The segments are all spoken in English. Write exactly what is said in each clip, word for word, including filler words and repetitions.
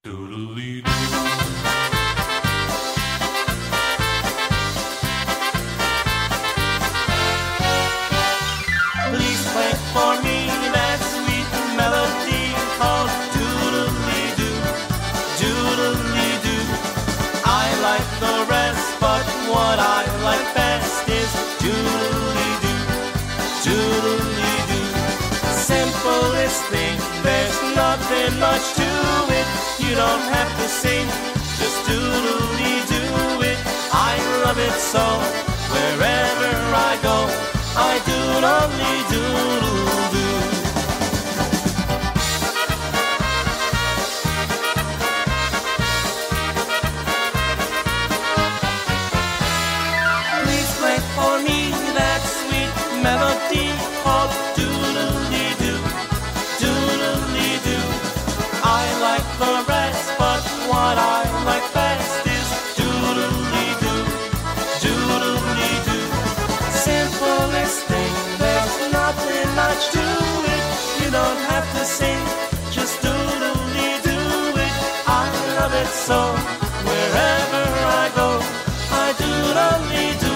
Doodly-doo. Please play for me that sweet melody called doodly-doo, doodly-doo. I like the rest, but what I like best is doodly-doo, doodly-doo. Simplest thing, there's nothing much to it. You don't have to sing, just doodly-doo it. I love it so, wherever I go, I doodly-doodle-doo. Please play for me that sweet melody called doodly-doo, doodly-doo. I like the rest, but what I like best is doodly-doo, doodly-doo. Simplest thing, there's nothing much to it. You don't have to sing, just doodly-doo it. I love it so, wherever I go, I doodly-doodle-doo.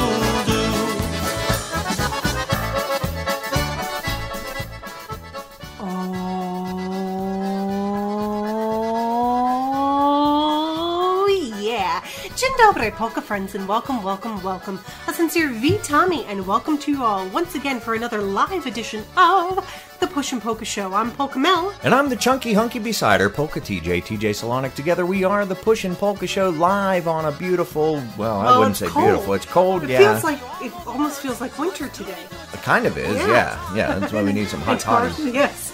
Dzień dobry, polka friends, and welcome, welcome, welcome. A sincere V. Tommy, and welcome to you all once again for another live edition of the Push and Polka Show. I'm Polka Mel. And I'm the chunky hunky besider, Polka T J, T J Solonic. Together we are the Push and Polka Show live on a beautiful, well, well I wouldn't say cold. beautiful. It's cold, it yeah. Feels like, it almost feels like winter today. It kind of is, Yeah. yeah. Yeah, that's why we need some hot It's hard, toddies. yes.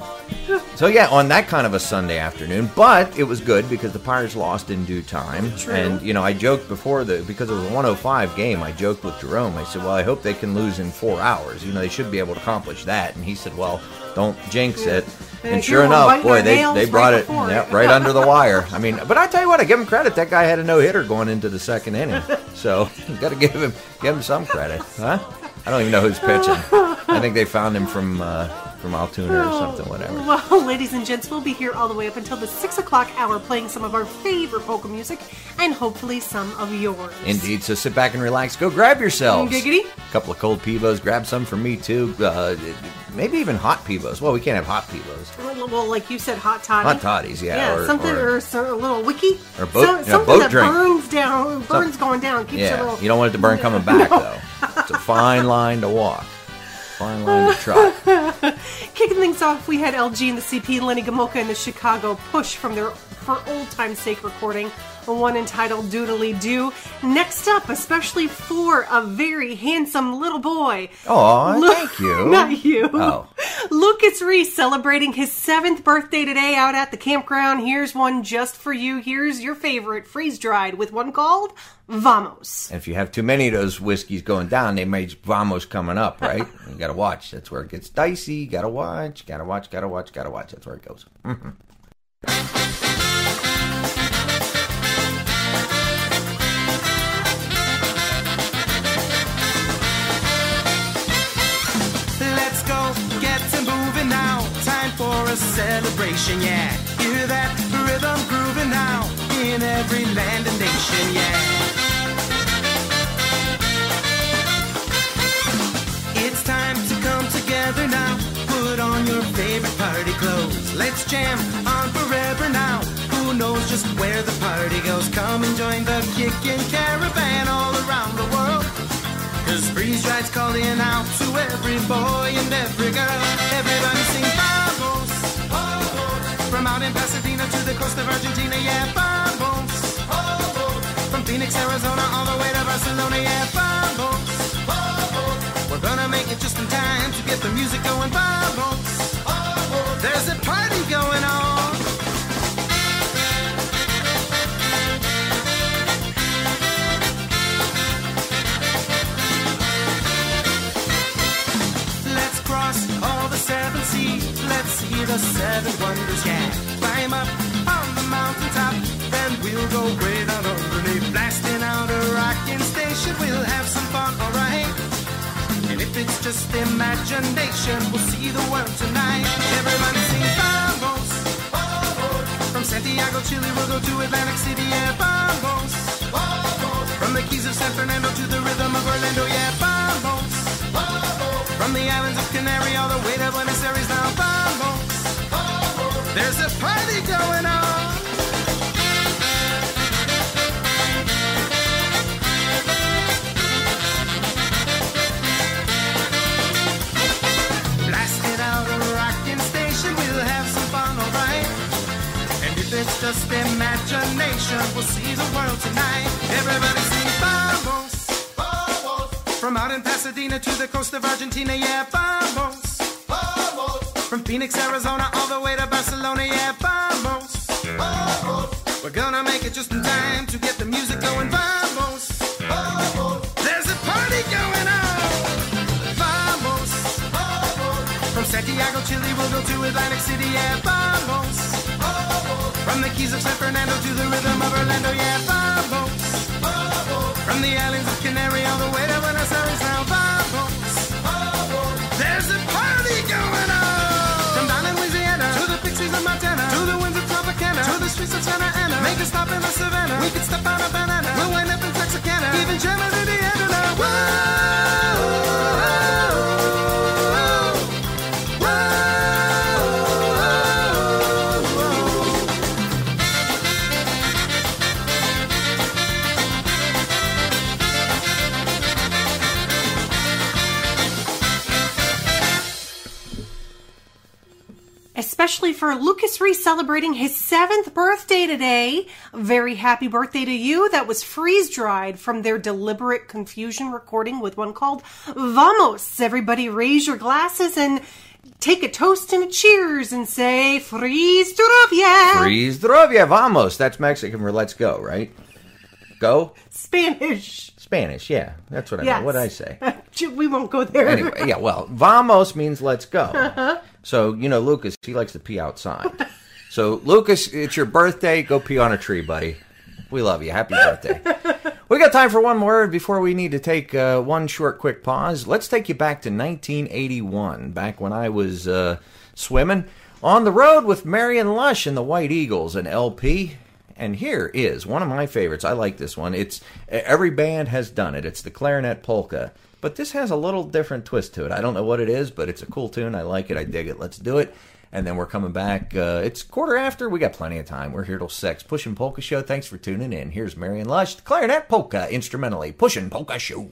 So yeah, on that kind of a Sunday afternoon, but it was good because the Pirates lost in due time. True. And, you know, I joked before, the because it was a one oh five game, I joked with Jerome. I said, well, I hope they can lose in four hours. You know, they should be able to accomplish that. And he said, well, don't jinx Yeah. it. And And here sure we're enough, biting boy, our they, nails they right brought it before yeah, it. right under the wire. I mean, but I tell you what, I give him credit. That guy had a no-hitter going into the second inning. So you got to give him give him some credit. Huh? I don't even know who's pitching. I think they found him from uh, from Altoona or something, whatever. Well, ladies and gents, we'll be here all the way up until the six o'clock hour playing some of our favorite polka music and hopefully some of yours. Indeed, so sit back and relax. Go grab yourselves. Giggity. A couple of cold Pivos. Grab some for me, too. Uh, maybe even hot Pivos. Well, we can't have hot Pivos. Well, well, like you said, hot toddy. Hot toddies, yeah. Yeah, or, something, or, or, so- a little wiki. Or boat- So- yeah, something boat that drink. burns down, burns going down, keeps yeah, it a little... you don't want it to burn coming back, No. though. It's a fine line to walk. Fine line to trot. Kicking things off, we had L G and the C P, Lenny Gomulka and the Chicago Push from their For Old Time's Sake recording, one entitled Doodly Doo. Next up, especially for a very handsome little boy. Aw, Lu- thank you. Not you. Oh. Lucas Reese celebrating his seventh birthday today out at the campground. Here's one just for you. Here's your favorite, freeze-dried, with one called Vamos. And if you have too many of those whiskeys going down, they may Vamos coming up, right? You gotta watch. That's where it gets dicey. Gotta watch, gotta watch, gotta watch, gotta watch. That's where it goes. Mm-hmm. Let's go, get to moving now. Time for a celebration, yeah. Hear that rhythm grooving now in every land and nation, yeah. It's time to come together now. Put on your favorite party clothes. Let's jam on forever now. Who knows just where the party goes? Come and join the kickin' caravan all around the world. Cause freeze-dried's calling out to every boy and every girl. Everybody sing vamos, oh, from out in Pasadena to the coast of Argentina, yeah, vamos, oh, from Phoenix, Arizona, all the way to Barcelona, yeah, vamos, oh, we're gonna make it just in time to get the music going, vamos, oh, there's a party going on. All the seven seas, let's see the seven wonders, yeah. Climb up on the mountaintop, then we'll go way down underneath. Blasting out a rocking station, we'll have some fun, alright. And if it's just imagination, we'll see the world tonight. Everybody sing vamos, oh, from Santiago, Chile, we'll go to Atlantic City, yeah, vamos. Vamos. From the Keys of San Fernando to the rhythm of Orlando, yeah, vamos. Vamos. From the islands of Canary all the way to Buenos Aires, now vamos. Vamos. There's a party going on. Blasted out a rocking station, we'll have some fun, alright. And if it's just imagination, we'll see the world tonight. Everybody sing vamos, vamos. From out in Pasadena to the coast of Argentina, yeah, vamos, vamos. From Phoenix, Arizona, all the way to Barcelona, yeah, vamos, vamos. We're gonna make it just in time to get the music going, vamos, vamos. There's a party going on, vamos, vamos. From Santiago, Chile, we'll go to Atlantic City, yeah, vamos, vamos. From the Keys of San Fernando to the rhythm of Orlando, yeah, vamos, vamos. From the islands of Canary all the way to Buenos Aires, now vamos, vamos. There's a party going on. From down in Louisiana to the Pixies of Montana to the winds of Tropicana to the streets of Santa Ana. Make a stop in the Savannah. We could step out a banana. We'll wind up in Texarkana. Even jam at Indiana now. Whoa, whoa, whoa, whoa. Especially for Lucas Reese celebrating his seventh birthday today. Very happy birthday to you. That was Freeze Dried from their Deliberate Confusion recording with one called Vamos. Everybody raise your glasses and take a toast and a cheers and say Freeze Zdrovia. Freeze Zdrovia, vamos. That's Mexican for let's go, right? Go? Spanish. Spanish, yeah. That's what I Yes. meant. What did I say? We won't go there. Anyway, yeah, well, vamos means let's go. Uh-huh. So, you know, Lucas, he likes to pee outside. So, Lucas, it's your birthday. Go pee on a tree, buddy. We love you. Happy birthday. We got time for one more before we need to take uh, one short, quick pause. Let's take you back to nineteen eighty-one, back when I was uh, swimming on the road with Marion Lush and the White Eagles, an L P. And here is one of my favorites. I like this one. It's every band has done it. It's the Clarinet Polka. But this has a little different twist to it. I don't know what it is, but it's a cool tune. I like it. I dig it. Let's do it. And then we're coming back. Uh, it's quarter after. We got plenty of time. We're here till six. Pushin' Polka Show. Thanks for tuning in. Here's Marion Lush, the Clarinet Polka, instrumentally. Pushin' Polka Show.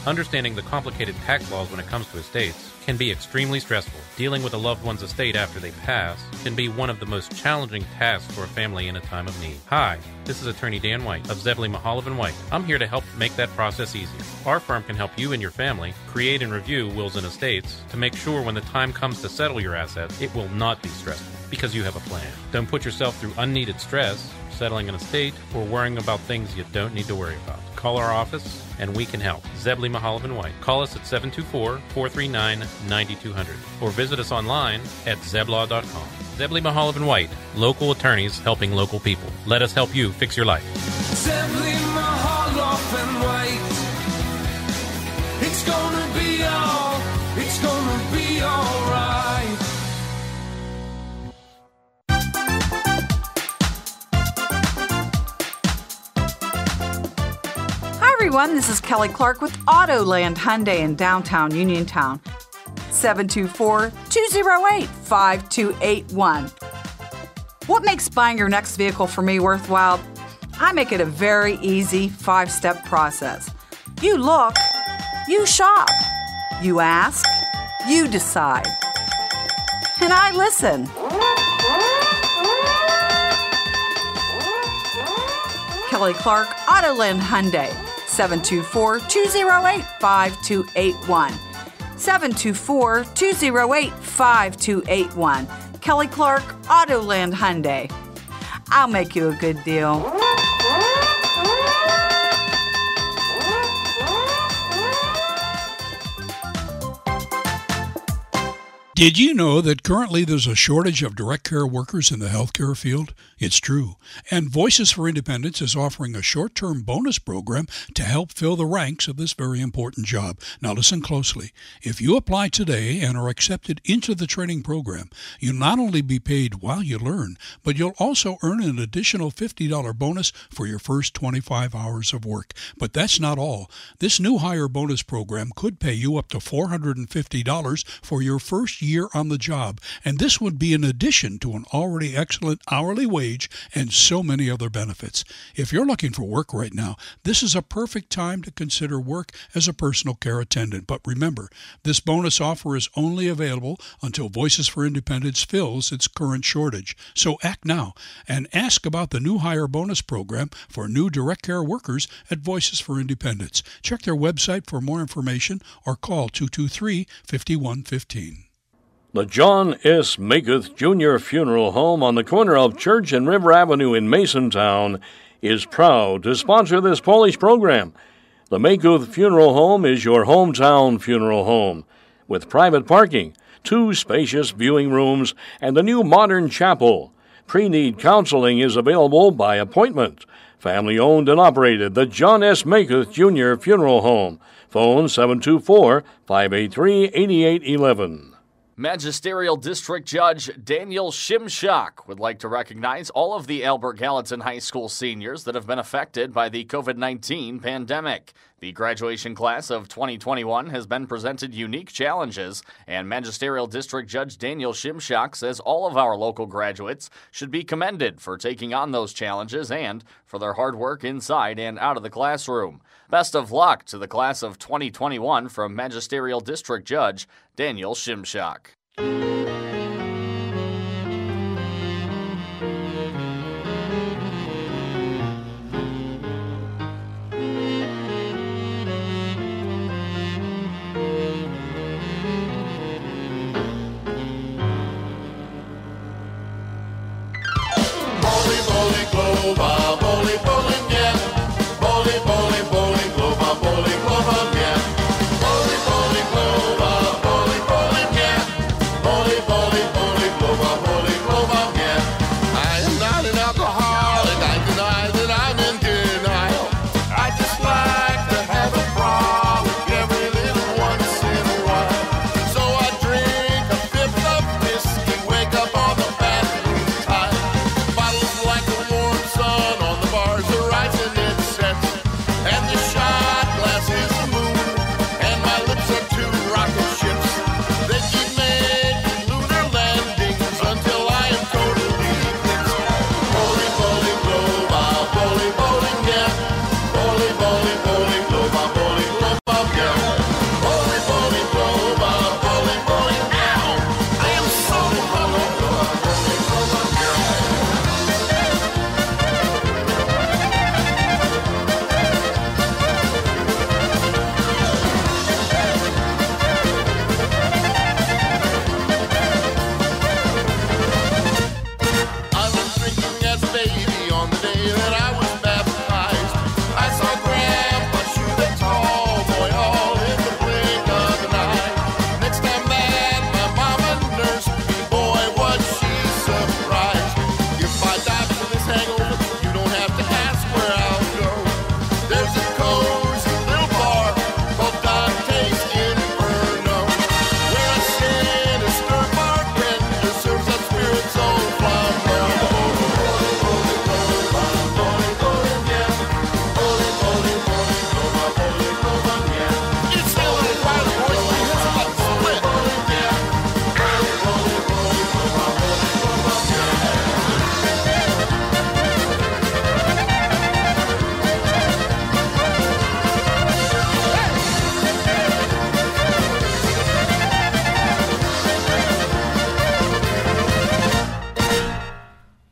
Understanding the complicated tax laws when it comes to estates can be extremely stressful. Dealing with a loved one's estate after they pass can be one of the most challenging tasks for a family in a time of need. Hi, this is attorney Dan White of Zebley Mahalav and White. I'm here to help make that process easier. Our firm can help you and your family create and review wills and estates to make sure when the time comes to settle your assets, it will not be stressful because you have a plan. Don't put yourself through unneeded stress settling an estate or worrying about things you don't need to worry about. Call our office and we can help. Zebley Mahalav and White. Call us at seven two four, four three nine, nine two zero zero or visit us online at zeblaw dot com. Zebley Mahalav and White, local attorneys helping local people. Let us help you fix your life. Zebley Mahalav and White. It's gonna be all, it's gonna be all right. Everyone, this is Kelly Clark with Autoland Hyundai in downtown Uniontown. seven two four, two zero eight, five two eight one. What makes buying your next vehicle for me worthwhile? I make it a very easy five-step process. You look, you shop, you ask, you decide. And I listen. Kelly Clark, Autoland Hyundai. seven two four, two zero eight, five two eight one. seven two four, two zero eight, five two eight one. Kelly Clark, Autoland Hyundai. I'll make you a good deal. Did you know that currently there's a shortage of direct care workers in the healthcare field? It's true. And Voices for Independence is offering a short-term bonus program to help fill the ranks of this very important job. Now listen closely. If you apply today and are accepted into the training program, you'll not only be paid while you learn, but you'll also earn an additional fifty dollars bonus for your first twenty-five hours of work. But that's not all. This new hire bonus program could pay you up to four hundred fifty dollars for your first year on the job, and this would be in addition to an already excellent hourly wage and so many other benefits. If you're looking for work right now, this is a perfect time to consider work as a personal care attendant. But remember, this bonus offer is only available until Voices for Independence fills its current shortage. So act now and ask about the new hire bonus program for new direct care workers at Voices for Independence. Check their website for more information or call two two three, five one one five. The John S. Makuth Junior Funeral Home on the corner of Church and River Avenue in Masontown is proud to sponsor this Polish program. The Makuth Funeral Home is your hometown funeral home with private parking, two spacious viewing rooms, and a new modern chapel. Pre-need counseling is available by appointment. Family-owned and operated, the John S. Makuth Junior Funeral Home. Phone seven two four, five eight three, eight eight one one. Magisterial District Judge Daniel Shimshak would like to recognize all of the Albert Gallatin High School seniors that have been affected by the covid nineteen pandemic. The graduation class of twenty twenty-one has been presented unique challenges, and Magisterial District Judge Daniel Shimshak says all of our local graduates should be commended for taking on those challenges and for their hard work inside and out of the classroom. Best of luck to the class of twenty twenty-one from Magisterial District Judge Daniel Shimshak. Bars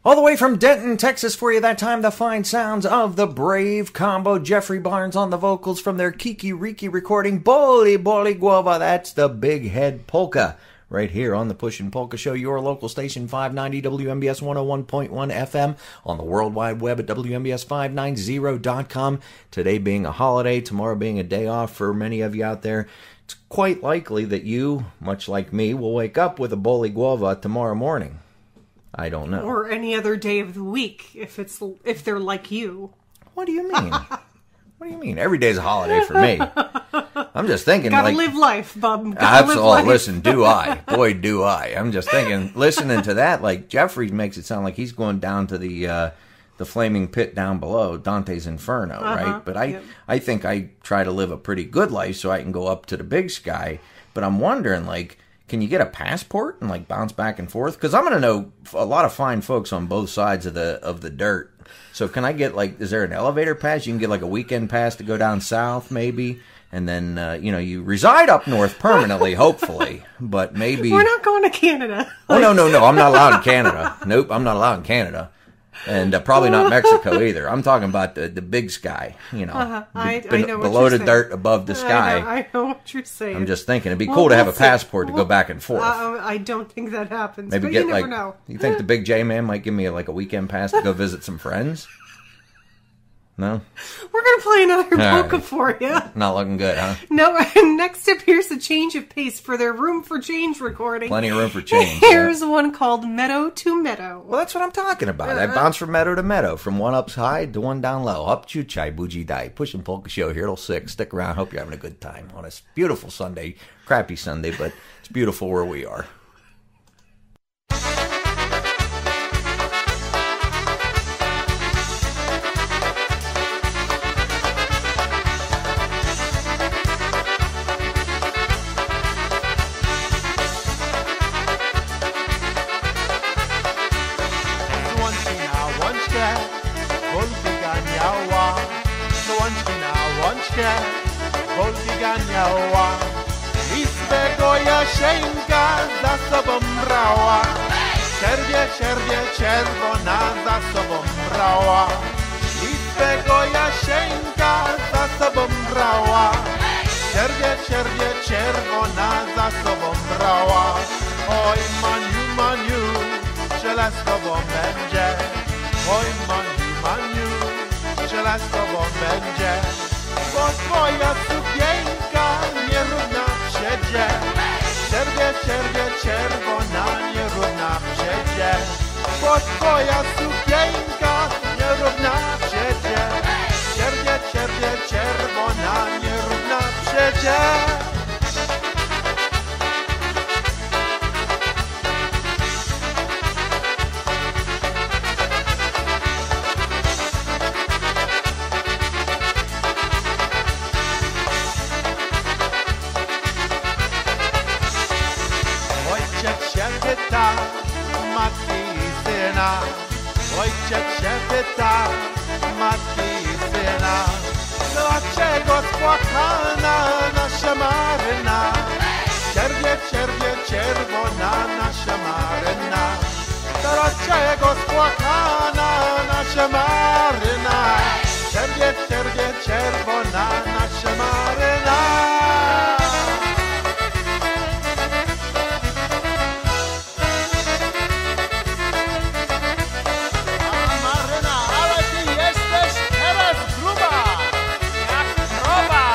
All the way from Denton, Texas for you that time, the fine sounds of the Brave Combo. Jeffrey Barnes on the vocals from their Kiki Riki recording, Boli Boli Guava. That's the Big Head Polka. Right here on the Pushin' Polka Show, your local station, five ninety W M B S one oh one point one F M, on the World Wide Web at W M B S five ninety dot com. Today being a holiday, tomorrow being a day off for many of you out there, it's quite likely that you, much like me, will wake up with a Boli Guava tomorrow morning. I don't know. Or any other day of the week, if it's if they're like you. What do you mean? What do you mean? Every day's a holiday for me. I'm just thinking, Gotta like, live life, bub. Gotta absolutely. live life. Listen, do I? Boy, do I! I'm just thinking, listening to that, like Jeffrey makes it sound like he's going down to the uh, the flaming pit down below, Dante's Inferno, Uh-huh. right? But I, Yep. I think I try to live a pretty good life so I can go up to the big sky. But I'm wondering, like, can you get a passport and like bounce back and forth? Because I'm going to know a lot of fine folks on both sides of the of the dirt. So can I get, like, is there an elevator pass? You can get like a weekend pass to go down south, maybe, and then uh, you know, you reside up north permanently, hopefully. But maybe We're not going to Canada. Oh no, no, no! I'm not allowed in Canada. Nope, I'm not allowed in Canada. And uh, probably not Mexico either. I'm talking about the, the big sky, you know, Uh-huh. I- be- I know what below you're the saying. dirt, above the sky. I know, I know what you're saying. I'm just thinking it'd be Well, cool to have we'll a see. passport to Well, go back and forth. Uh, I don't think that happens. Maybe but get you never like, know. you think the big J man might give me like a weekend pass to go visit some friends? No, We're gonna play another All polka right. for you. not looking good, huh? No, next up, here's a change of pace for their Room for Change recording. Plenty of room for change. Here's yeah. one called Meadow to Meadow. Well, that's what I'm talking about. I bounce from meadow to meadow, from one up high to one down low. Up chuchai bougie dai. Pushing Polka Show here till six. Stick around. Hope you're having a good time on a beautiful Sunday. Crappy Sunday, but it's beautiful where we are. Łączkina, łączkę, Volki ganiała. Łączkina, łączkę, Volki ganiała. I swego Jasieńka za sobą brała. Czerwie, czerwie, czerwona za sobą brała. I swego Jasieńka za sobą brała. Czerwie, czerwie, czerwona za sobą brała. Oj, maniu, maniu, źle z tobą będzie. Oj, maniu, maniu, źle z tobą będzie. Bo twoja sukienka nierówna przedzie. Czerwie, czerwie, czerwona nierówna przedzie. Bo twoja sukienka nierówna przedzie. Czerwie, czerwie, czerwona nierówna przedzie. Ojciec się pyta matki i syna. Ojciec się pyta matki i syna. Dlaczego spłakana nasza Maryna? Czerwie, czerwie, czerwona nasza Maryna. Dlaczego spłakana nasza Maryna? Czerwie, czerwie, czerwona nasza Maryna. Maryna, ale ty jesteś teraz gruba, jak krowa.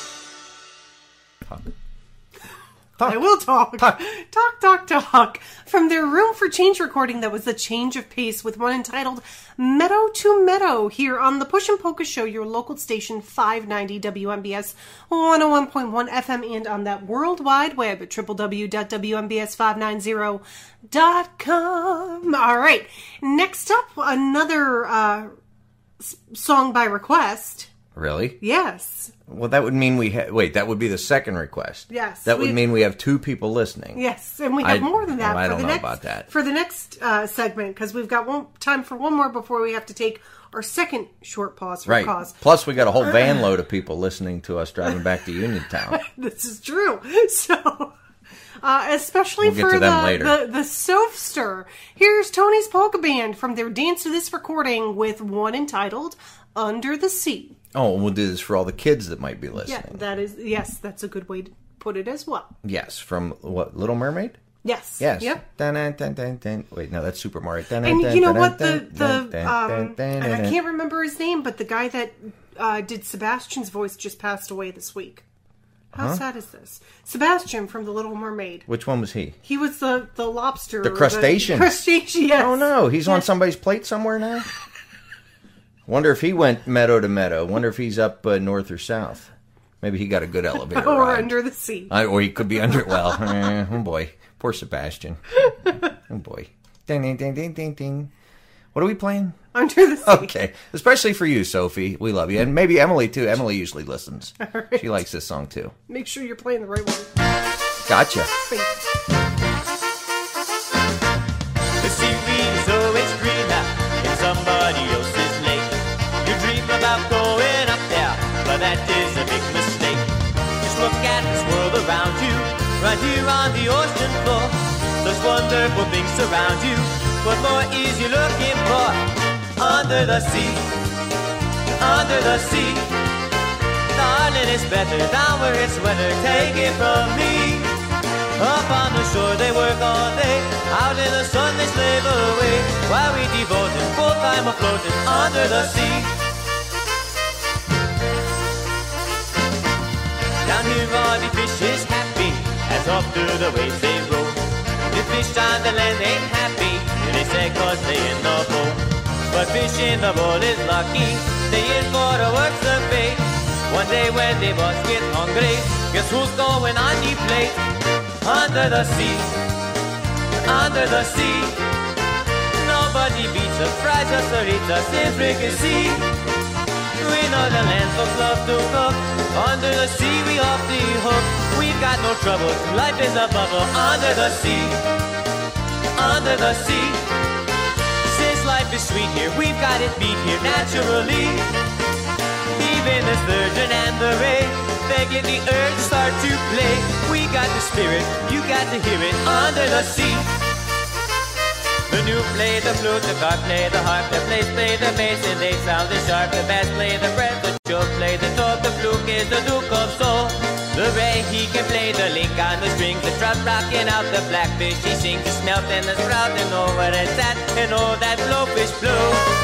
I will talk. Talk. Talk, talk, talk. from their Room for Change recording that was a change of pace with one entitled Meadow to Meadow here on the Push and Polka Show, your local station five ninety W M B S one oh one point one F M and on that World Wide Web at w w w dot w m b s five ninety dot com. All right, next up, another uh, s- song by request. Really? Yes. Well, that would mean we ha- wait. That would be the second request. Yes, That would we- mean we have two people listening. Yes, and we have I- more than that. well, I for don't the know next, about that. For the next uh, segment, because we've got one time for one more before we have to take our second short pause for Right. cause. Plus, we got a whole van load of people listening to us driving back to Uniontown. This is true. So, uh, especially We'll get for to them the, later. the the Sofster, here's Tony's Polka Band from their Dance to This recording with one entitled Under the Sea. Oh, and we'll do this for all the kids that might be Yeah, listening. that is yes, that's a good way to put it as well. Yes, from what, Little Mermaid? Yes. Yes. Yep. Dun, dun, dun, dun, dun. Wait, no, that's Super Mario. Dun, And dun, you know dun, what, dun, the dun, the dun, um, dun, dun, and I dun. can't remember his name, but the guy that uh, did Sebastian's voice just passed away this week. How Huh? sad is this? Sebastian from The Little Mermaid. Which one was he? He was the the lobster, The or crustacean. crustacean. Yes. Oh no, he's on somebody's plate somewhere now. Wonder if he went meadow to meadow. Wonder if he's up uh, north or south. Maybe he got a good elevator or ride. Under the Sea. Uh, or he could be under. Well, eh, oh boy, poor Sebastian. Oh boy. Ding ding ding ding ding ding. What are we playing? Under the Sea. Okay, especially for you, Sophie. We love you, and maybe Emily too. Emily usually listens. All right. She likes this song too. Make sure you're playing the right one. Gotcha. Thanks. The seaweed is always greener in somebody else's lake. You dream about going up there, but that is a big mistake. Just look at this world around you, right here on the ocean floor. There's wonderful things around you. What more is you looking for? Under the sea, under the sea. Darling, it's better down where it's wetter. Take it from me. Up on the shore they work all day, out in the sun they slave away, while we devote them full time of floating under the sea. Down here all the fish is happy, as off through the waves they roll. The fish on the land ain't happy, and they say cause they in the bowl. But fish in the bowl is lucky, they in for the works of bait. One day when they both get hungry, guess who's going on the plate? Under the sea, under the sea. Nobody beats us, fries us, or eats us in fricassee. We know the land folks love to cook. Under the sea we off the hook. We've got no trouble, life is a bubble. Under the sea, under the sea. Since life is sweet here, we've got it beat here naturally. Even the sturgeon and the ray, they get the urge to start to play. We got the spirit, you got to hear it under the sea. The new play the flute, the harp play the harp, the plays play the bass, and they sound the sharp. The bass play the breath, the choke play the top, the fluke is the Duke of Soul. The ray he can play the link on the strings, the trout rocking out the blackfish. He sings the smelt and the sprout, and know where it's at, and all that blowfish blow.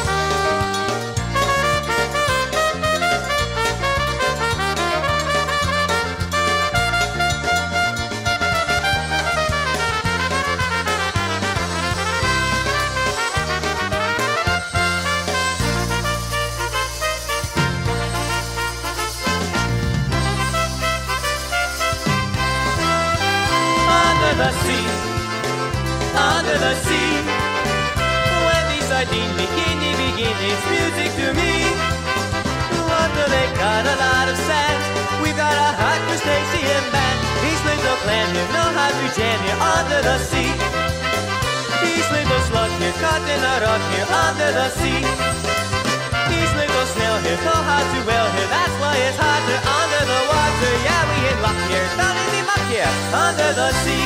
Under the sea, under the sea. When the sardine bikini begin its music to me. Under they got a lot of sand. We got a hot crustacean band. These little clan here know how to jam here under the sea. These little slug here caught in a rug here under the sea. These little snail here know how to well here. That's why it's hotter under the water. Yeah, we hit luck here, down in the muck here under the sea.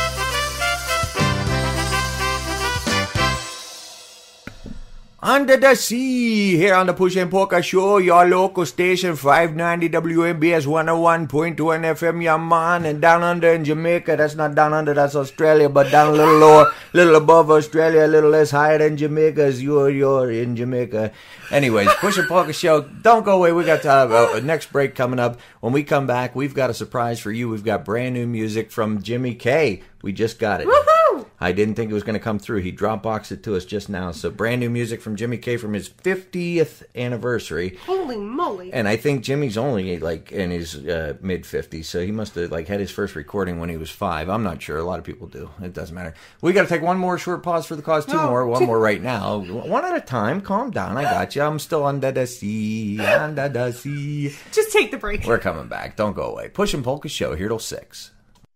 Under the Sea, here on the Push and Polka Show, your local station, five ninety W M B S one oh one point one F M, your man, and down under in Jamaica, that's not down under, that's Australia, but down a little lower, little above Australia, a little less higher than Jamaica, as you're, you're in Jamaica. Anyways, Push and Polka Show, don't go away, we got uh, a next break coming up. When we come back, we've got a surprise for you, we've got brand new music from Jimmy K. We just got it. Woohoo! I didn't think it was going to come through. He Dropboxed it to us just now. So brand new music from Jimmy K from his fiftieth anniversary. Holy moly. And I think Jimmy's only like in his uh, mid fifties, so he must have like had his first recording when he was five. I'm not sure. A lot of people do. It doesn't matter. We got to take one more short pause for the cause. Two No. more. One more right now. One at a time. Calm down. I got you. I'm still under the sea. Under the sea. Just take the break. We're coming back. Don't go away. Push and Polka Show here till six.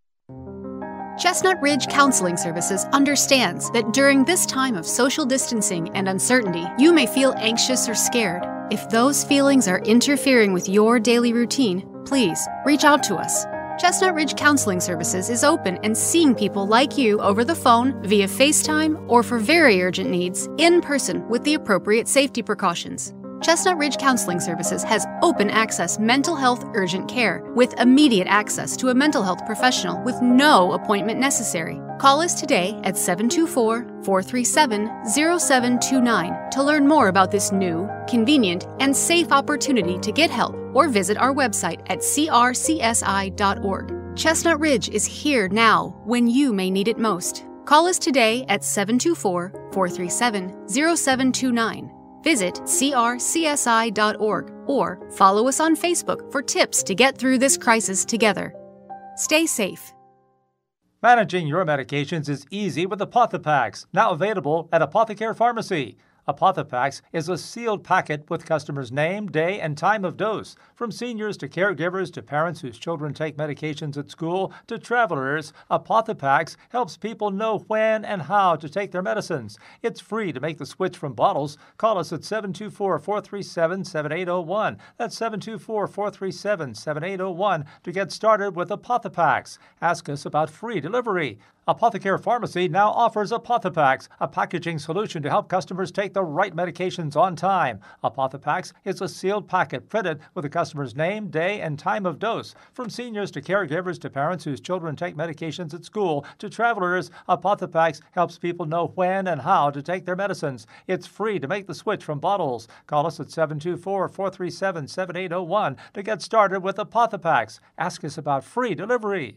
Chestnut Ridge Counseling Services understands that during this time of social distancing and uncertainty, you may feel anxious or scared. If those feelings are interfering with your daily routine, please reach out to us. Chestnut Ridge Counseling Services is open and seeing people like you over the phone, via FaceTime, or for very urgent needs, in person with the appropriate safety precautions. Chestnut Ridge Counseling Services has open access mental health urgent care with immediate access to a mental health professional with no appointment necessary. Call us today at seven two four, four three seven, zero seven two nine to learn more about this new, convenient, and safe opportunity to get help, or visit our website at c r c s i dot org. Chestnut Ridge is here now when you may need it most. Call us today at seven two four, four three seven, zero seven two nine. Visit c r c s i dot org or follow us on Facebook for tips to get through this crisis together. Stay safe. Managing your medications is easy with Apothepax, now available at Apothecare Pharmacy. Apothepax is a sealed packet with customers' name, day, and time of dose. From seniors to caregivers to parents whose children take medications at school to travelers, Apothepax helps people know when and how to take their medicines. It's free to make the switch from bottles. Call us at seven two four, four three seven, seven eight zero one. That's seven two four, four three seven, seven eight zero one to get started with Apothepax. Ask us about free delivery. Apothecare Pharmacy now offers Apothepax, a packaging solution to help customers take the right medications on time. Apothepax is a sealed packet printed with the customer's name, day, and time of dose. From seniors to caregivers to parents whose children take medications at school to travelers, Apothepax helps people know when and how to take their medicines. It's free to make the switch from bottles. Call us at seven two four, four three seven, seven eight zero one to get started with Apothepax. Ask us about free delivery.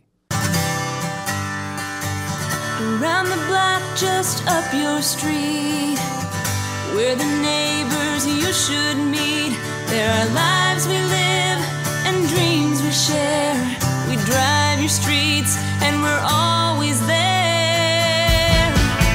Around the block, just up your street, we're the neighbors you should meet. There are lives we live and dreams we share. We drive your streets and we're always there.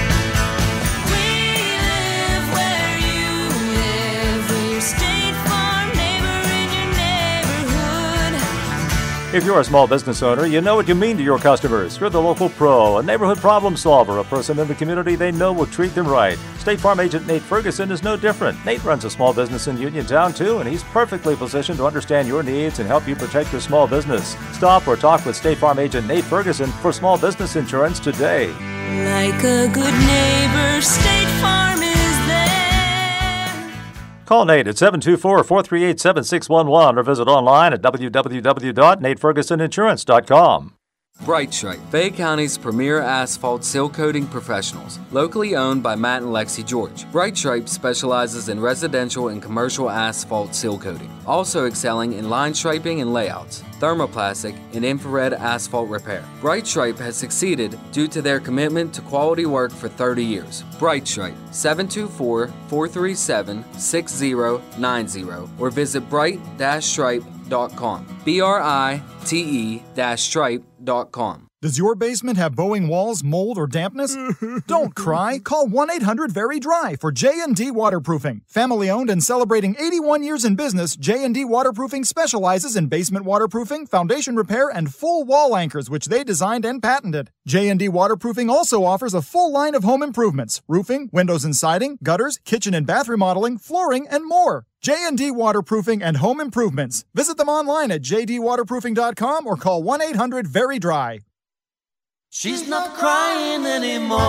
We live where you live, we're your State Farm neighbor in your neighborhood. If you're a small business owner, you know what you mean to your customers. You're the local pro, a neighborhood problem solver, a person in the community they know will treat them right. State Farm agent Nate Ferguson is no different. Nate runs a small business in Uniontown, too, and he's perfectly positioned to understand your needs and help you protect your small business. Stop or talk with State Farm agent Nate Ferguson for small business insurance today. Like a good neighbor, State Farm is there. Call Nate at seven two four, four three eight, seven six one one or visit online at w w w dot nate ferguson insurance dot com. Bright Stripe, Fayette County's premier asphalt seal coating professionals, locally owned by Matt and Lexi George. Bright Stripe specializes in residential and commercial asphalt seal coating, also excelling in line striping and layouts, thermoplastic, and infrared asphalt repair. Bright Stripe has succeeded due to their commitment to quality work for thirty years. Bright Stripe, seven two four, four three seven, six zero nine zero or visit bright dash stripe dot com. B R I T E dash stripe dot com. Does your basement have bowing walls, mold, or dampness? Don't cry. Call one eight hundred very dry for J and D Waterproofing. Family-owned and celebrating eighty-one years in business, J and D Waterproofing specializes in basement waterproofing, foundation repair, and full wall anchors, which they designed and patented. J and D Waterproofing also offers a full line of home improvements, roofing, windows and siding, gutters, kitchen and bath remodeling, flooring, and more. J and D Waterproofing and Home Improvements. Visit them online at j d waterproofing dot com or call one eight hundred very dry. She's not crying anymore,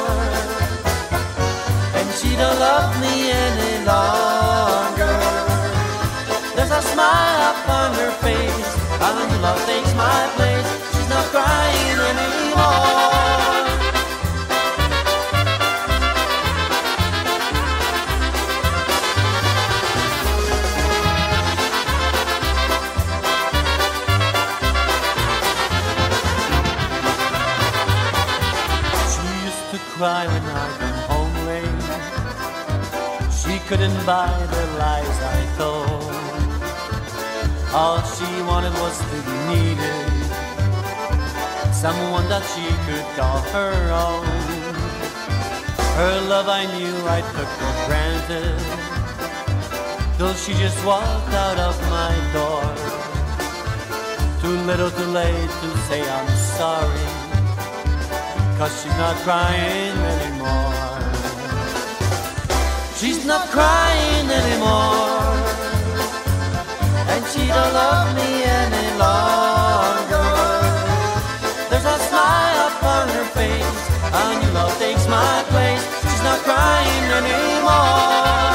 and she don't love me any longer. There's a smile upon her face, and love takes my place. She's not crying anymore. couldn't buy the lies I told. All she wanted was to be needed, someone that she could call her own. Her love I knew I took for granted, till she just walked out of my door. Too little too late to say I'm sorry, 'cause she's not crying anymore. She's not crying anymore, and she don't love me any longer. There's a smile upon her face, a new love takes my place. She's not crying anymore.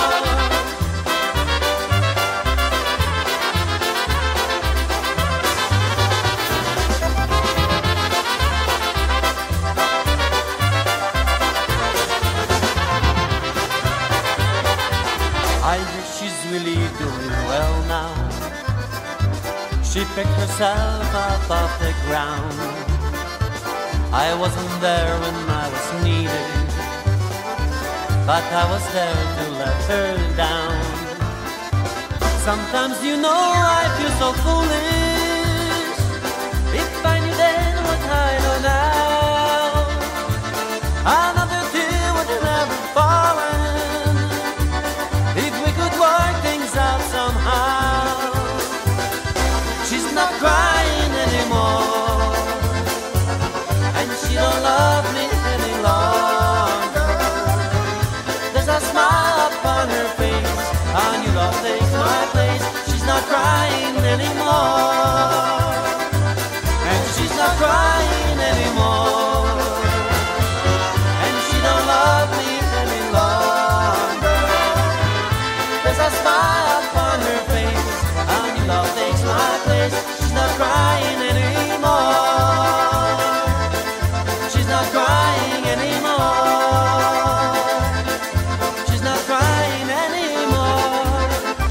I hear she's really doing well now. She picked herself up off the ground. I wasn't there when I was needed, but I was there to let her down. Sometimes you know I feel so foolish. If I knew then what I know now, another tear would never fallen. If we could work things out somehow. She's not crying anymore, and she don't love me any longer. There's a smile upon her face, a new love takes my place. She's not crying anymore, and she's not crying anymore, and she don't love me any longer. There's a smile upon her face, a new love takes my place. She's not crying anymore, she's not crying anymore, she's not crying anymore.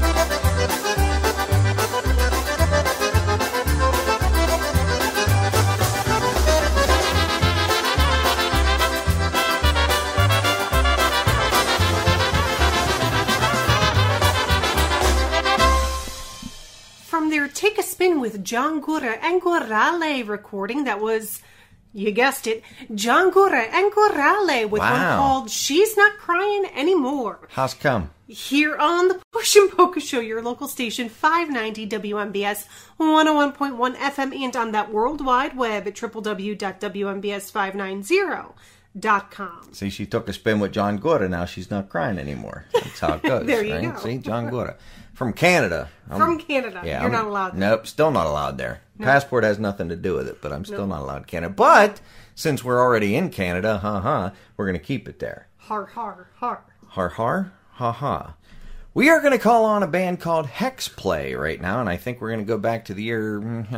From their Take a Spin with John Gura and Gorale recording, that was, you guessed it, John Gura and Gorale with Wow. one called She's Not Crying Anymore. How's come? Here on the Push and Polka Show, your local station, five ninety W M B S, one oh one point one F M, and on that World Wide Web at w w w dot w m b s five ninety dot com. See, she took a spin with John Gora. Now she's not crying anymore. That's how it goes. There you right? go. See, John Gora. From Canada. I'm- From Canada. Yeah, You're I'm- not allowed there. Nope, still not allowed there. No. Passport has nothing to do with it, but I'm still No. not allowed in Canada. But since we're already in Canada, ha ha, we're going to keep it there. Har, har, har. Har har, ha ha. We are going to call on a band called Hex Play right now, and I think we're going to go back to the year,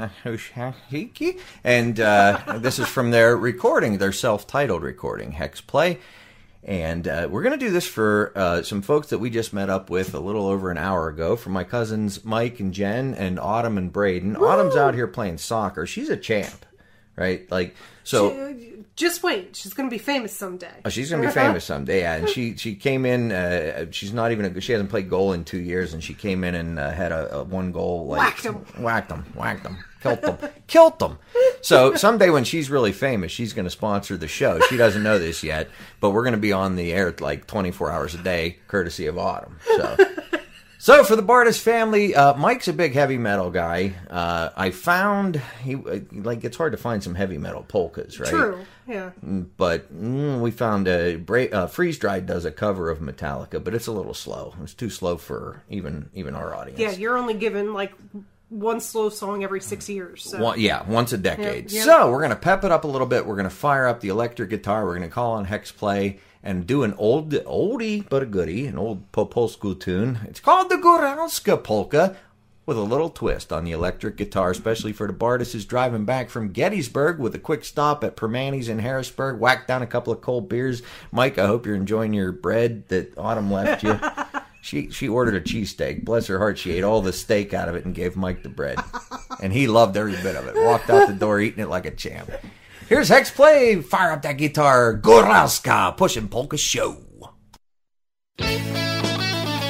and uh, this is from their recording, their self-titled recording, Hex Play. And uh, we're going to do this for uh, some folks that we just met up with a little over an hour ago, from my cousins Mike and Jen and Autumn and Braden. Woo! Autumn's out here playing soccer. She's a champ, right? Like, so... She- just wait, she's going to be famous someday. Oh, she's going to be famous someday, yeah. And she, she came in, uh, she's not even, a, she hasn't played goal in two years, and she came in and uh, had a, a one goal. Like, Whacked 'em. Whacked them, whacked them, killed them, killed them. So someday when she's really famous, she's going to sponsor the show. She doesn't know this yet, but we're going to be on the air like twenty-four hours a day, courtesy of Autumn. So... So for the Bardis family, uh, Mike's a big heavy metal guy. Uh, I found he like it's hard to find some heavy metal polkas, right? True, yeah. But mm, we found a Bra- uh, Freeze Dried does a cover of Metallica, but it's a little slow. It's too slow for even even our audience. Yeah, you're only given like one slow song every six years. So. One, yeah, once a decade. Yep, yep. So we're gonna pep it up a little bit. We're gonna fire up the electric guitar. We're gonna call on Hex Play and do an old oldie but a goodie, an old Popolsku tune. It's called the Góralska Polka, with a little twist on the electric guitar, especially for the Bardis who's driving back from Gettysburg with a quick stop at Permanis in Harrisburg, whack down a couple of cold beers. Mike, I hope you're enjoying your bread that Autumn left you. She she ordered a cheesesteak. Bless her heart, she ate all the steak out of it and gave Mike the bread. And he loved every bit of it. Walked out the door eating it like a champ. Here's Hex Play. Fire up that guitar. Góralska Push and Polka Show.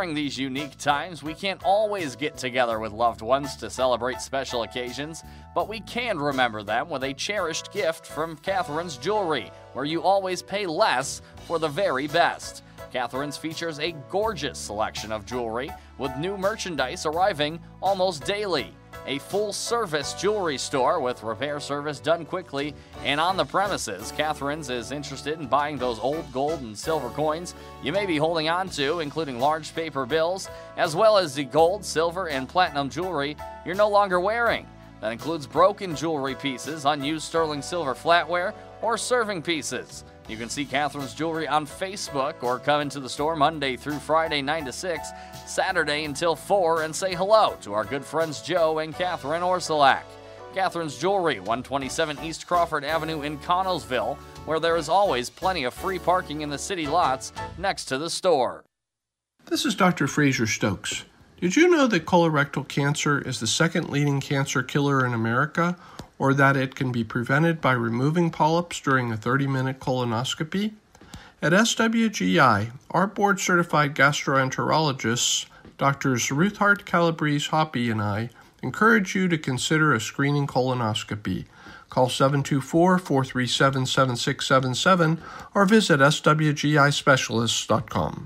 During these unique times, we can't always get together with loved ones to celebrate special occasions, but we can remember them with a cherished gift from Catherine's Jewelry, where you always pay less for the very best. Catherine's features a gorgeous selection of jewelry, with new merchandise arriving almost daily. A full-service jewelry store with repair service done quickly and on the premises. Catherine's is interested in buying those old gold and silver coins you may be holding on to, including large paper bills, as well as the gold, silver, and platinum jewelry you're no longer wearing. That includes broken jewelry pieces, unused sterling silver flatware, or serving pieces. You can see Catherine's Jewelry on Facebook or come into the store Monday through Friday nine to six, Saturday until four, and say hello to our good friends Joe and Catherine Orsalak. Catherine's Jewelry, one twenty-seven East Crawford Avenue in Connellsville, where there is always plenty of free parking in the city lots next to the store. This is Doctor Fraser Stokes. Did you know that colorectal cancer is the second leading cancer killer in America, or that it can be prevented by removing polyps during a thirty-minute colonoscopy? At S W G I, our board-certified gastroenterologists, Doctors Ruthart Calabrese Hoppy and I, encourage you to consider a screening colonoscopy. Call seven two four, four three seven, seven six seven seven or visit S W G I specialists dot com.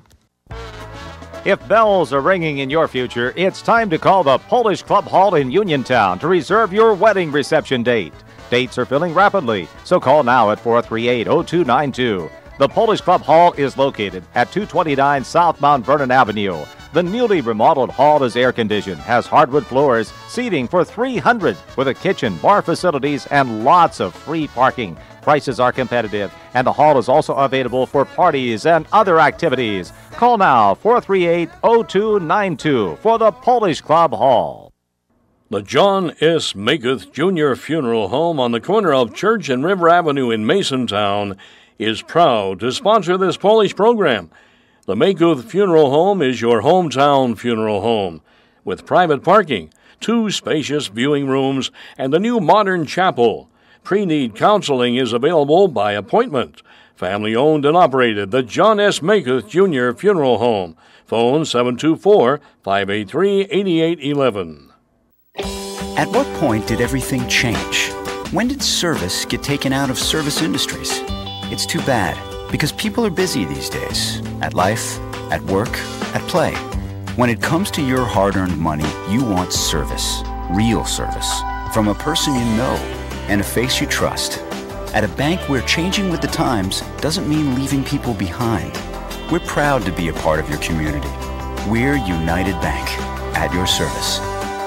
If bells are ringing in your future, it's time to call the Polish Club Hall in Uniontown to reserve your wedding reception date. Dates are filling rapidly, so call now at four three eight, oh two nine two. The Polish Club Hall is located at two twenty-nine South Mount Vernon Avenue. The newly remodeled hall is air-conditioned, has hardwood floors, seating for three hundred, with a kitchen, bar facilities, and lots of free parking. Prices are competitive, and the hall is also available for parties and other activities. Call now, four three eight, oh two nine two, for the Polish Club Hall. The John S. Maketh Junior Funeral Home on the corner of Church and River Avenue in Masontown is proud to sponsor this Polish program. The Maketh Funeral Home is your hometown funeral home, with private parking, two spacious viewing rooms, and the new modern chapel. Pre-need counseling is available by appointment. Family-owned and operated, the John S. Maketh Junior Funeral Home. Phone seven two four, five eight three, eight eight one one. At what point did everything change? When did service get taken out of service industries? It's too bad, because people are busy these days. At life, at work, at play. When it comes to your hard-earned money, you want service. Real service. From a person you know and a face you trust. At a bank where changing with the times doesn't mean leaving people behind. We're proud to be a part of your community. We're United Bank, at your service.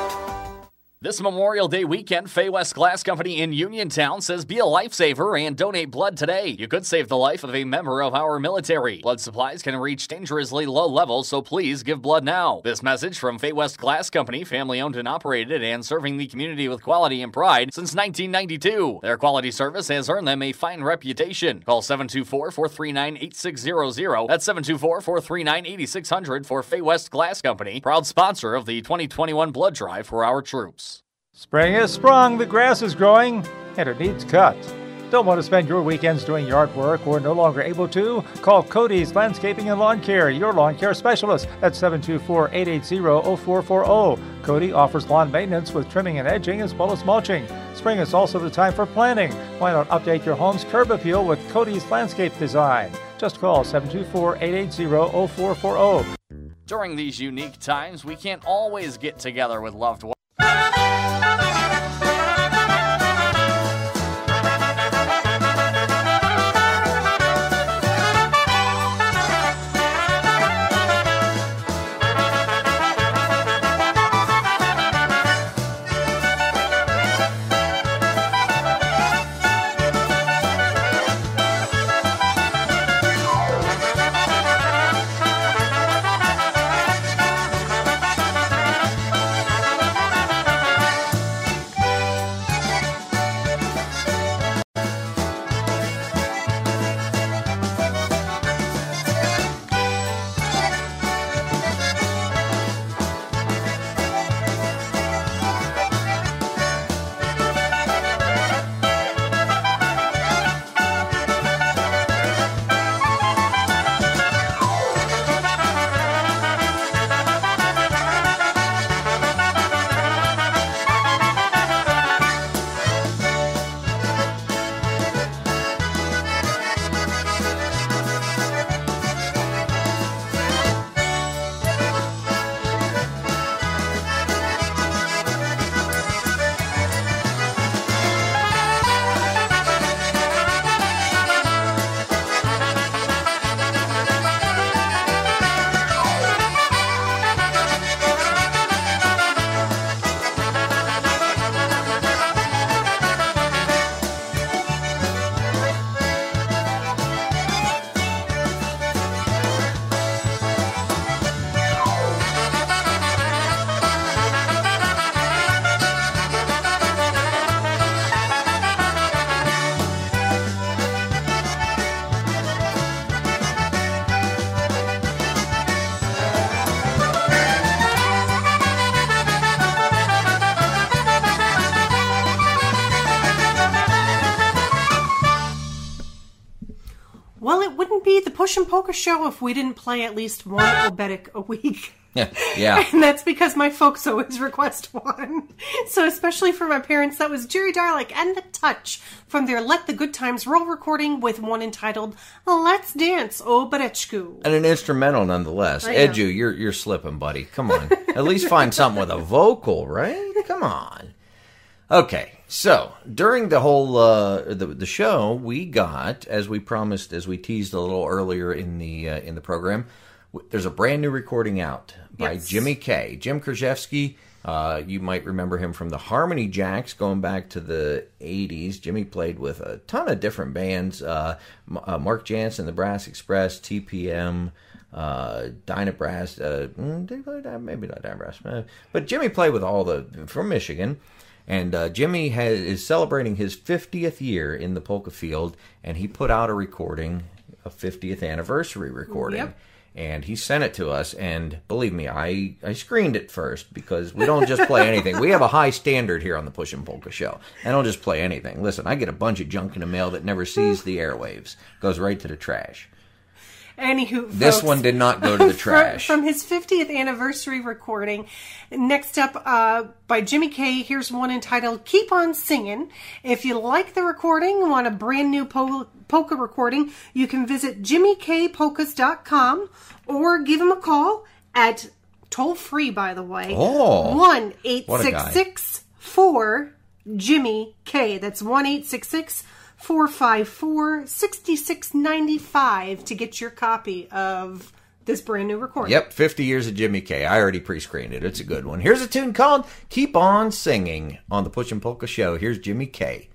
This Memorial Day weekend, Fay West Glass Company in Uniontown says be a lifesaver and donate blood today. You could save the life of a member of our military. Blood supplies can reach dangerously low levels, so please give blood now. This message from Fay West Glass Company, family owned and operated and serving the community with quality and pride since nineteen ninety-two. Their quality service has earned them a fine reputation. Call seven two four, four three nine, eight six zero zero. That's seven two four, four three nine, eight six zero zero for Fay West Glass Company, proud sponsor of the twenty twenty-one blood drive for our troops. Spring is sprung, the grass is growing, and it needs cut. Don't want to spend your weekends doing yard work or no longer able to? Call Cody's Landscaping and Lawn Care, your lawn care specialist, at seven two four, eight eight zero, zero four four zero. Cody offers lawn maintenance with trimming and edging as well as mulching. Spring is also the time for planting. Why not update your home's curb appeal with Cody's Landscape Design? Just call seven two four, eight eight zero, zero four four zero. During these unique times, we can't always get together with loved ones. Well, it wouldn't be the Push and Polka Show if we didn't play at least one oberek a week. Yeah, yeah. And that's because my folks always request one. So especially for my parents, that was Jerry Darlick and The Touch from their Let the Good Times Roll recording with one entitled Let's Dance, O Bereczku. And an instrumental nonetheless. I know. Edu, you're you're slipping, buddy. Come on. At least find something with a vocal, right? Come on. Okay, so during the whole uh, the the show, we got, as we promised, as we teased a little earlier in the uh, in the program, w- there's a brand new recording out by Yes. Jimmy K. Jim Krzyzewski. Uh, you might remember him from the Harmony Jacks going back to the eighties. Jimmy played with a ton of different bands. Uh, M- uh, Mark Jansen, the Brass Express, T P M, uh, Dyna Brass. Uh, mm, did he play Dyna- maybe not Dyna Brass. Uh, but Jimmy played with all the, from Michigan. And uh, Jimmy has, is celebrating his fiftieth year in the polka field, and he put out a recording, a fiftieth anniversary recording. Yep. And he sent it to us, and believe me, I, I screened it first, because we don't just play anything. We have a high standard here on the Push and Polka Show. I don't just play anything. Listen, I get a bunch of junk in the mail that never sees the airwaves. Goes right to the trash. Anywho, This folks, one did not go to the from- trash. From his fiftieth anniversary recording. Next up, uh, by Jimmy K, here's one entitled Keep On Singin'. If you like the recording, want a brand new po- polka recording, you can visit jimmy k polkas dot com or give him a call at, toll free by the way, Oh, one eight what a six guy. six four Jimmy K. That's one eight six six four five four six six nine five to get your copy of this brand new recording. Yep, fifty years of Jimmy K. I already pre-screened it. It's a good one. Here's a tune called Keep On Singing on the Push and Polka Show. Here's Jimmy K.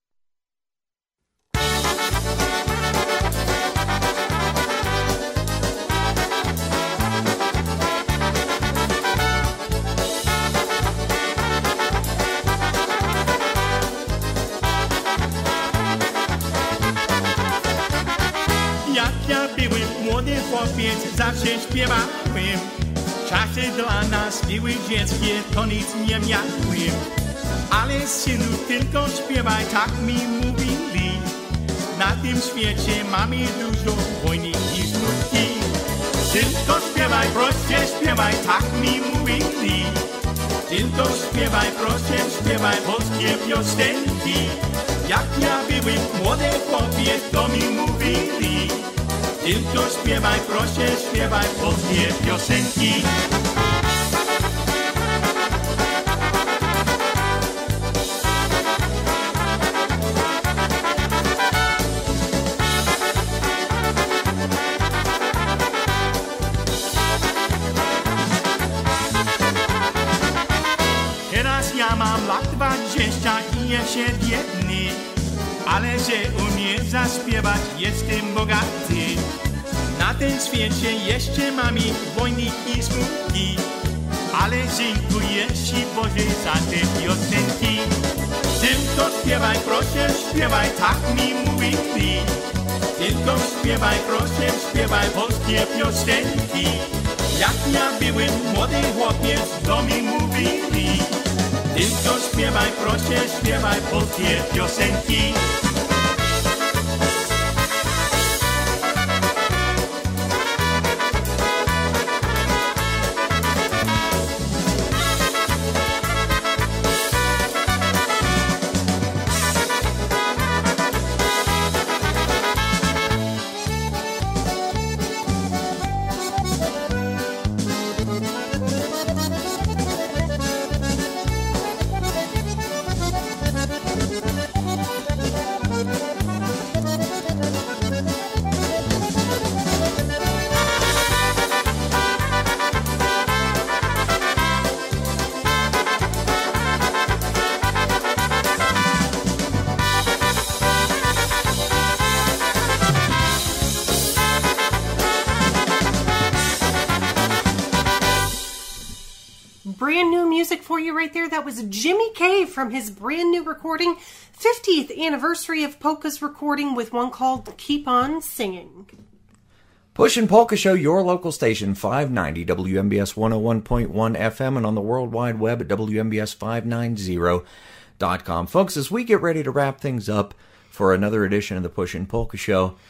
Jak ja byłem młody chłopiec, zawsze śpiewałem. Czasy dla nas były dzieckie, to nic nie miałem. Ale synu, tylko śpiewaj, tak mi mówili. Na tym świecie mamy dużo wojny i smutki. Tylko śpiewaj, proszę, śpiewaj, tak mi mówili. Tylko śpiewaj, proszę, śpiewaj polskie piosenki. Jak ja byłem młody chłopiec, to mi mówili. Tylko śpiewaj, proszę, śpiewaj polskie piosenki. Teraz ja mam lat dwadzieścia i jeszcze biedny, ale że umiem zaśpiewać, jestem bogaty. Na tym świecie jeszcze mamy wojny i smutki, ale dziękuję Ci Boże za te piosenki. Tylko śpiewaj, proszę, śpiewaj, tak mi mówili. Tylko śpiewaj, proszę, śpiewaj polskie piosenki. Jak ja byłem młody chłopiec, to mi mówili. Tylko śpiewaj, proszę, śpiewaj polskie piosenki. Brand new music for you right there. That was Jimmy K from his brand new recording, fiftieth anniversary of Polka's recording with one called Keep On Singing. Push and Polka Show, your local station, five ninety W M B S one oh one point one F M and on the World Wide Web at W M B S five ninety dot com. Folks, as we get ready to wrap things up for another edition of the Push and Polka Show,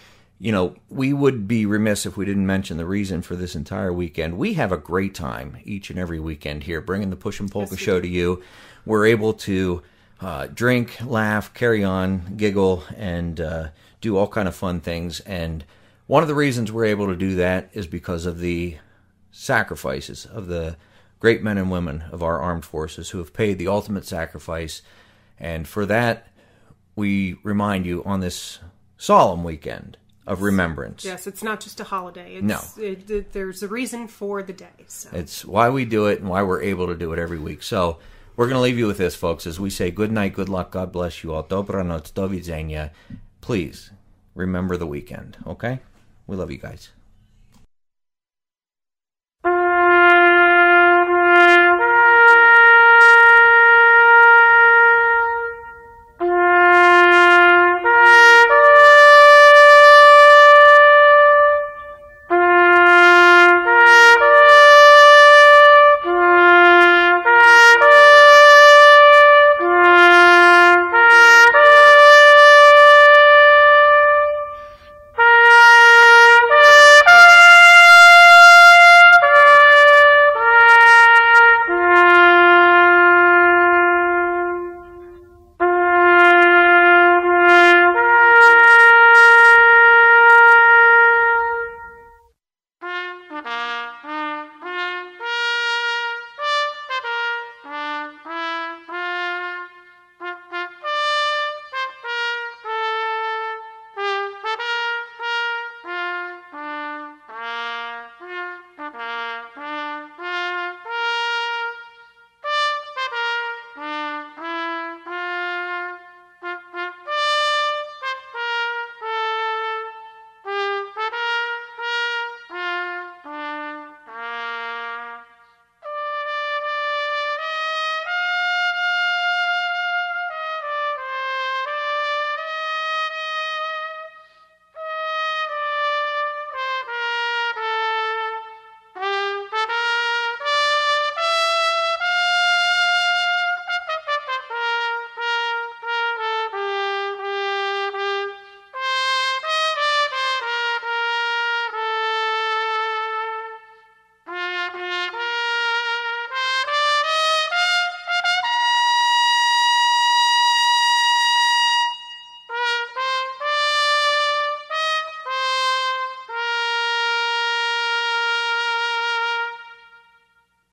you know, we would be remiss if we didn't mention the reason for this entire weekend. We have a great time each and every weekend here, bringing the Push and Polka yes, show to you. We're able to uh, drink, laugh, carry on, giggle, and uh, do all kind of fun things. And one of the reasons we're able to do that is because of the sacrifices of the great men and women of our armed forces who have paid the ultimate sacrifice. And for that, we remind you on this solemn weekend of remembrance. Yes, it's not just a holiday. It's, no. It, it, there's a reason for the day. So. It's why we do it and why we're able to do it every week. So we're going to leave you with this, folks, as we say good night, good luck, God bless you all. Dobranoc, do widzenia. Please remember the weekend, okay? We love you guys.